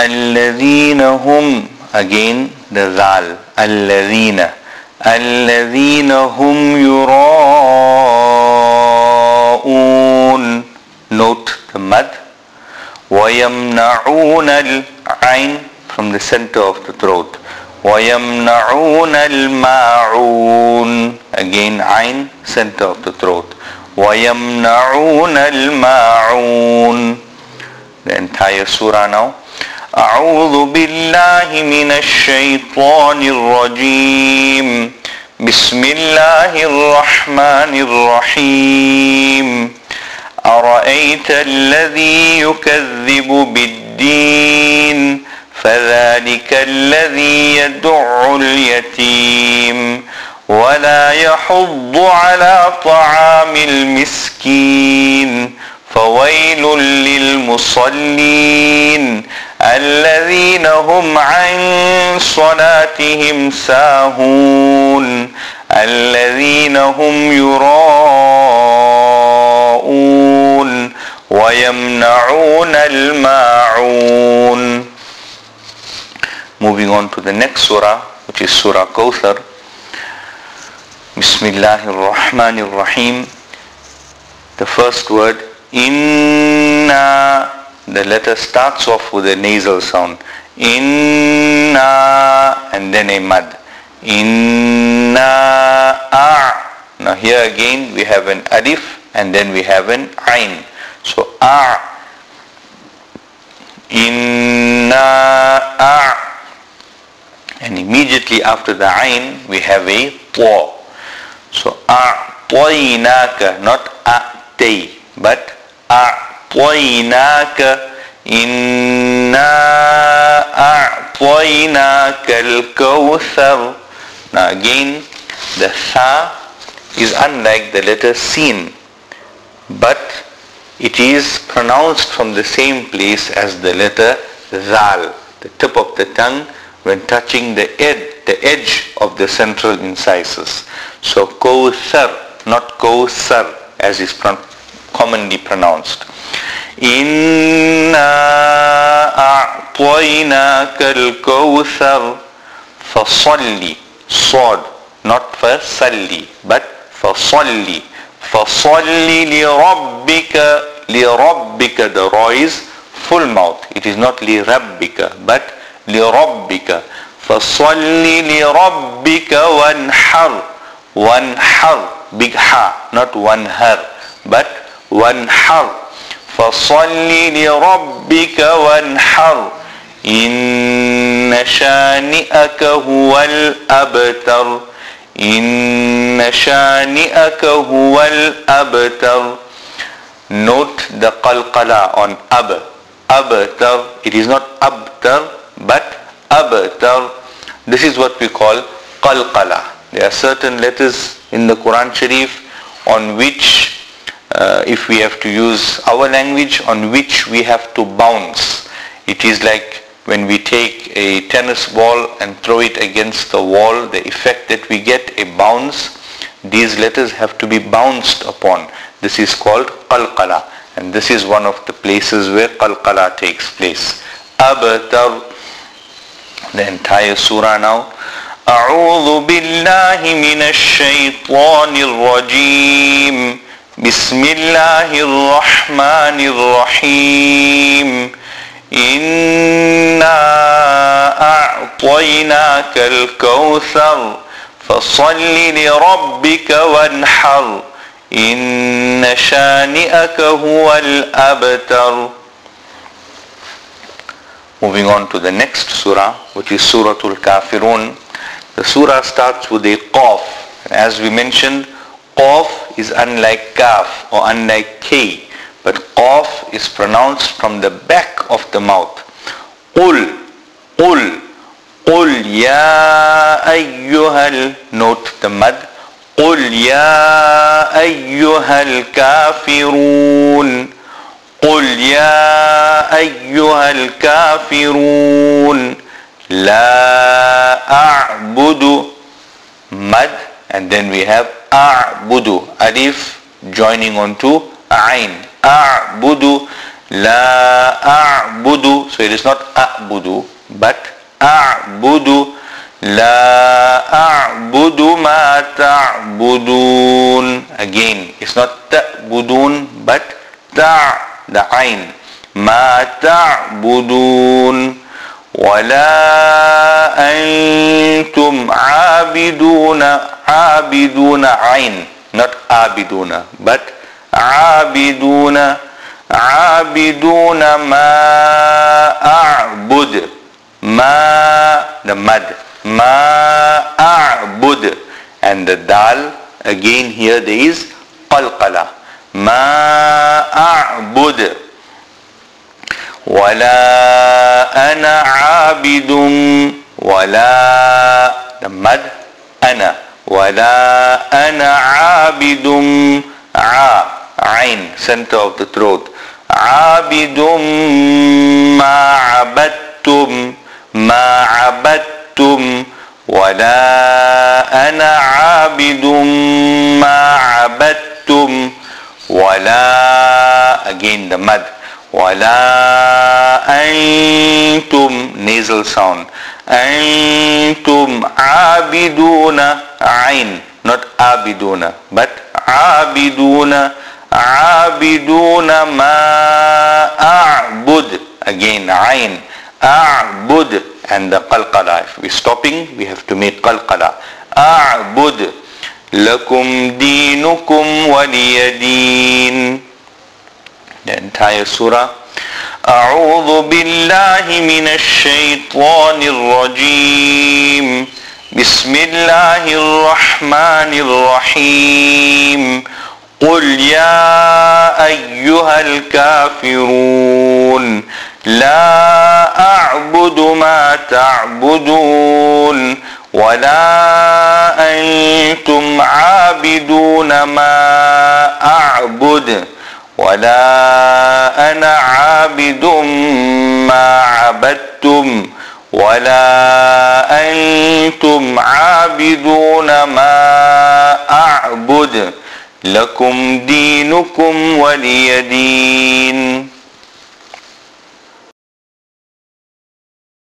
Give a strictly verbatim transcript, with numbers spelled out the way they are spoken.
الذين هم, again the zal, الذين الذين هم يراءون, note the mad. ويمنعون العين, from the center of the throat. وَيَمْنَعُونَ الْمَاعُونَ, again عين, center of the throat. وَيَمْنَعُونَ الْمَاعُونَ. The entire surah now. أعوذ بالله من الشيطان الرجيم بسم الله الرحمن الرحيم أرأيت الذي يكذب بالدين فذلك الذي يدع اليتيم ولا يحض على طعام المسكين فويل للمصلين الذين هم عن صلاتهم ساهون الذين هم يراءون ويمنعون الماعون. Moving on to the next surah, which is Surah Kawthar. Bismillahir Rahmanir Rahim. The first word, Inna, the letter starts off with a nasal sound. Inna, and then a mad. Inna a. Now here again we have an alif and then we have an ain. So a. Inna a. And immediately after the ain we have a ta. So a'tainaka, not a'tay, but a'tainaka, inna a'tainaka al-kawthar. Now again the tha is unlike the letter sin, but it is pronounced from the same place as the letter zal, the tip of the tongue when touching the ed, the edge of the central incisors. So kawthar, not kawthar as is pro- commonly pronounced. Inna a'tainaka al-kawthar fasalli, sword, not fasalli, but fasalli. Fasalli li rabbika, li rabbika, the ra is full mouth. It is not li rabbika, but li rabbika. Fasalli li rabbika wanhar. Wanhar, big ha, not wanhar, but wanhar. Fasalli li rabbika wanhar. Inna shani'aka huwal abtar. Inna shani'aka huwal abtar. Note the qalqala on ab. Abtar, it is not abtar, but abtar. This is what we call qalqala. There are certain letters in the Quran Sharif on which, uh, if we have to use our language, on which we have to bounce. It is like when we take a tennis ball and throw it against the wall, the effect that we get, a bounce, these letters have to be bounced upon. This is called qalqala, and this is one of the places where qalqala takes place. Abtar, the entire surah now. أعوذ بالله من الشيطان الرجيم بسم الله الرحمن الرحيم إنا أعطيناك الكوثر فصل لربك وانحر إن شانئك هو الأبتر. Moving on to the next surah, which is Suratul Kafirun. The surah starts with a qaf. And as we mentioned, qaf is unlike kaf or unlike k, but qaf is pronounced from the back of the mouth. Qul, qul, qul ya ayyuhal, note the mad. Qul ya ayyuhal kafirun. قل يا أيها الكافرون لا أعبد mad, and then we have أعبد alif joining onto ain. أعبد La a'budu. So it is not a'budu, but a'budu. La a'budu ma ta'budun. Again, it's not ta'budun, but ta', the ain. Ma ta'budun. ولا أنتم عابدون عابدون عين, not عابدون, but عابدون عابدون ما أعبد ما, the mad, ما أعبد, and the dal, again here there is qalqala, ما أعبد. ولا أنا عابد ولا, the mad, أنا, ولا أنا عابد ع, عين, center of the throat, عابد ما عبدتم ما عبدتم ولا أنا عابد ما عبدتم ولا, again the mad, ولا أنتم, nasal sound, أنتم عابدون عين, not عابدون, but عابدون عابدون ما أعبد, again عين, أعبد, and the qalqala. If we're stopping, we have to make qalqala. أعبد. لكم دينكم ولي دين. The entire surah. أعوذ بالله من الشيطان الرجيم. بسم الله الرحمن الرحيم. قل يا أيها الكافرون لا أعبد ما تعبدون ولا أنتم عابدون ما أعبد ولا أنا عابد ما عبدتم ولا أنتم عابدون ما أعبد لكم دينكم ولي دين.